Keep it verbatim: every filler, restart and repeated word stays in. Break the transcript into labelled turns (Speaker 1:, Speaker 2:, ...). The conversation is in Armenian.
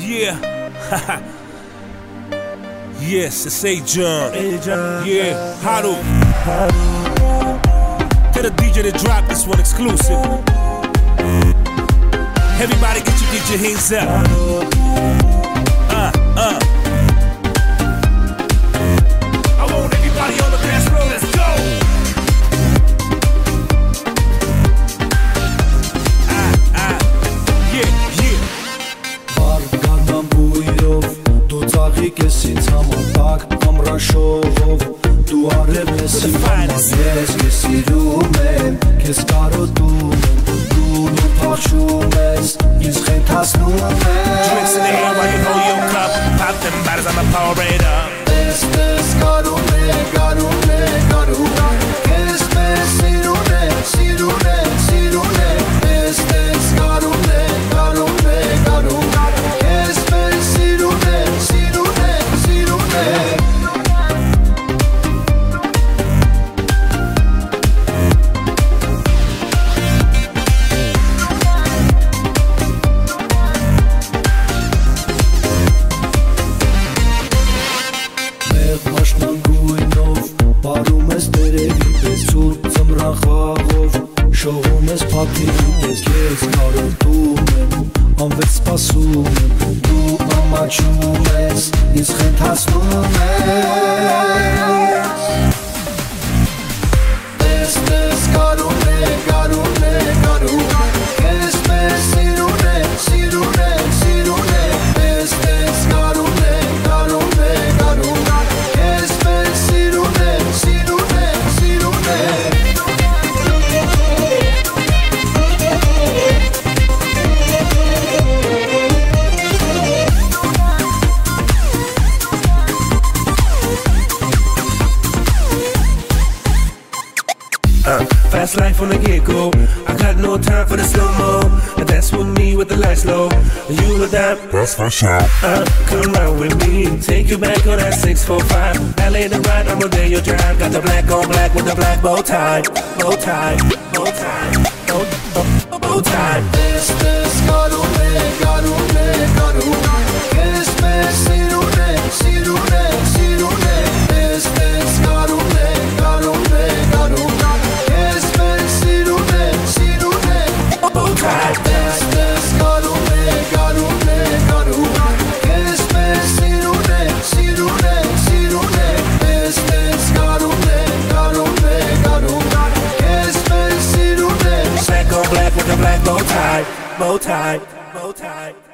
Speaker 1: Yeah, haha. Yes, it's A. John. Yeah, Haru. To the D J that dropped this one exclusive. Everybody get your, get your hands up. Uh, uh. I want everybody on the dance floor, let's go. Ah, ah, yeah, yeah.
Speaker 2: Վարգանամ բույրով, դու ծաղիկ ես ինձ համատակ ամրաշողով, դու արև ես իմ համար, ես ես սիրում եմ, կեզ կարոտում եմ, դու նոր փախչում ես, ինձ խենթացնում եմ.
Speaker 1: Drinks in the air while you hold your cup, pop them bottles, I'ma pour it up.
Speaker 2: Ես մեզ կարում է, կարում է, կարում է, կեզ մեզ սիրում է, սիրում է, սիրում է, ես մեզ կարում է, կարում է, կարում է, կեզ մեզ սիրում է, սիրում է, սիրում է. Շողում ես պատիվի պես, կեզ կարոտում եմ, անվերջ սպասում եմ, դու ամաչում ես, ինձ խենթացնում ես. Ես մեզ կարում է, կարում է, կարում է, կեզ մեզ սիրում է, սիրում է, սիրում է, ես մեզ կարում է, կարում է, կարում է, կեզ մեզ սիրում է, սիրում է, սիրում է.
Speaker 1: Uh, fast life on the get-go. I got no time for the slow-mo. That's with me with the lights low. You with that?
Speaker 3: That's for sure.
Speaker 1: Uh, come round with me. Take you back on that six four five. Ballet the ride, I'm gonna your drive. Got the black on black with the black bow tie. Bow tie, bow tie, bow, bow, bow tie.
Speaker 2: This, this, կարում է, կարում է, կարում է, կեզ մեզ սիրում է, սիրում է, սիրում է, this, this, կարում է, կարում է, կարում է, կեզ մեզ սիրում է, սիրում է,
Speaker 1: bow tie.
Speaker 2: This, this, կարում է, կարում է, կարում է, կեզ մեզ սիրում է, սիրում է, սիրում է, this, this, կարում է, կարում է, կարում է, կեզ մեզ սիրում է.
Speaker 1: Black on black with the black bow tie, bow tie, bow tie.